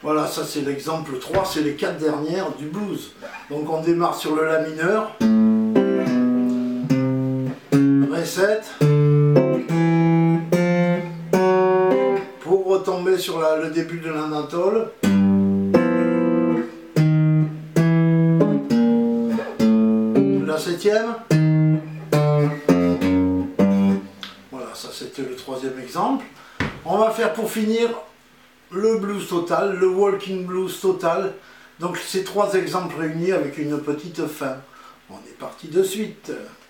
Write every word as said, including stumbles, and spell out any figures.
Voilà, ça c'est l'exemple trois, c'est les quatre dernières du blues. Donc on démarre sur le La mineur, Ré sept, pour retomber sur la, le début de l'Anatole. La septième. Voilà, ça c'était le troisième exemple. On va faire pour finir le blues total, le walking blues total. Donc ces trois exemples réunis avec une petite fin. On est parti de suite.